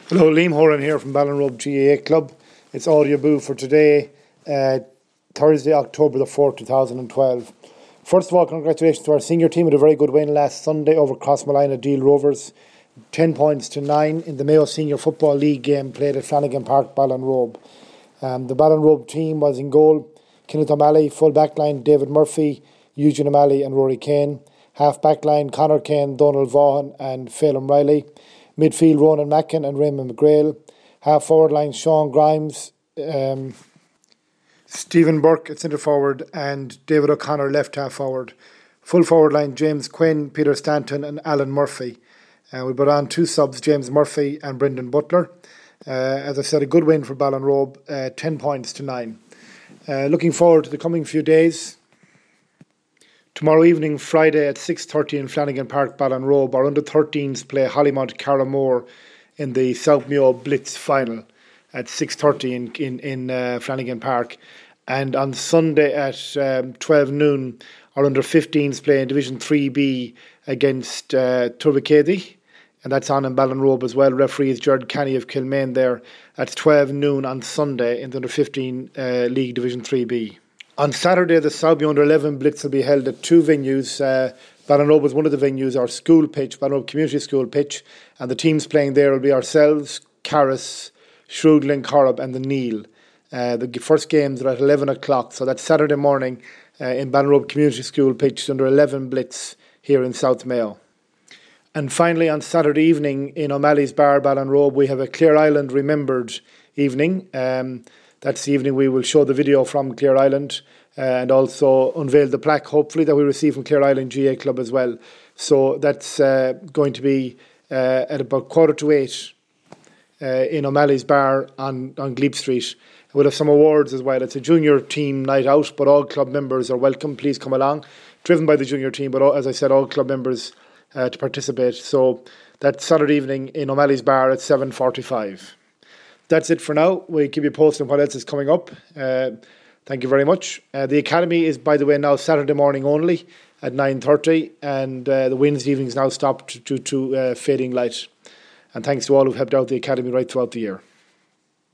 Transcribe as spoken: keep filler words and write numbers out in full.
Hello, Liam Horan here from Ballinrobe G A A Club. It's audio boo for today, uh, Thursday, October the fourth, two thousand twelve. First of all, congratulations to our senior team with a very good win last Sunday over Crossmolina Deal Rovers. ten points to nine in the Mayo Senior Football League game played at Flanagan Park, Ballinrobe. Um, the Ballinrobe team was in goal: Kenneth O'Malley, full back line David Murphy, Eugene O'Malley and Rory Kane. Half back line Conor Kane, Donald Vaughan and Phelan Riley. Midfield Ronan Mackin and Raymond McGrail. Half forward line Sean Grimes, um, Stephen Burke at centre forward and David O'Connor left half forward. Full forward line James Quinn, Peter Stanton and Alan Murphy. Uh, we brought on two subs, James Murphy and Brendan Butler. Uh, as I said, a good win for Ballinrobe, uh, ten points to nine. Uh, looking forward to the coming few days. Tomorrow evening, Friday at six thirty in Flanagan Park, Ballinrobe, our under thirteens play Hollymount Carramore in the South Mayo Blitz final at six thirty in, in, in uh, Flanagan Park. And on Sunday at um, twelve noon, our under fifteens play in Division three B against uh, Turbacady, and that's on in Ballinrobe as well. Referee is Gerard Canny of Kilmaine there. That's twelve noon on Sunday in the under fifteen uh, League Division three B. On Saturday, the South Mayo under eleven Blitz will be held at two venues. Uh, Ballinrobe is one of the venues, our school pitch, Ballinrobe Community School pitch, and the teams playing there will be ourselves, Carris, Shrewd Glencorrib and the Neil. Uh, the first games are at eleven o'clock, so that's Saturday morning uh, in Ballinrobe Community School pitch under eleven Blitz here in South Mayo. And finally, on Saturday evening in O'Malley's Bar, Ballinrobe, we have a Clare Island Remembered evening. Um, That's the evening we will show the video from Clare Island uh, and also unveil the plaque, hopefully, that we receive from Clare Island G A A Club as well. So that's uh, going to be uh, at about quarter to eight uh, in O'Malley's Bar on, on Glebe Street. We'll have some awards as well. It's a junior team night out, but all club members are welcome. Please come along. Driven by the junior team, but all, as I said, all club members uh, to participate. So that's Saturday evening in O'Malley's Bar at seven forty-five. That's it for now. We'll keep you posted on what else is coming up. Uh, thank you very much. Uh, the Academy is, by the way, now Saturday morning only at nine thirty, and uh, the Wednesday evenings now stopped due to uh, fading light. And thanks to all who've helped out the Academy right throughout the year.